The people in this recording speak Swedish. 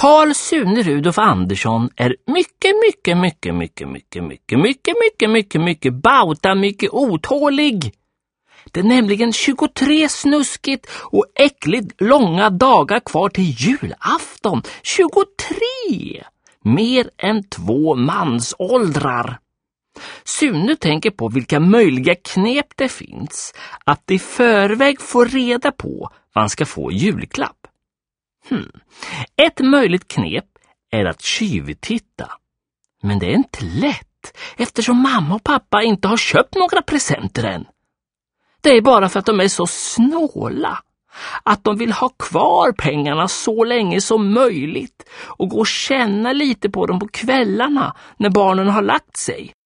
Carl Sune Rudolf Andersson är mycket bauta mycket otålig. Det är nämligen 23 snuskigt och äckligt långa dagar kvar till julafton. 23! Mer än 2 mansåldrar. Sune tänker på vilka möjliga knep det finns att i förväg få reda på vad han ska få i julklapp. Ett möjligt knep är att tjuvtitta. Men det är inte lätt eftersom mamma och pappa inte har köpt några presenter än. Det är bara för att de är så snåla att de vill ha kvar pengarna så länge som möjligt och gå och känna lite på dem på kvällarna när barnen har lagt sig.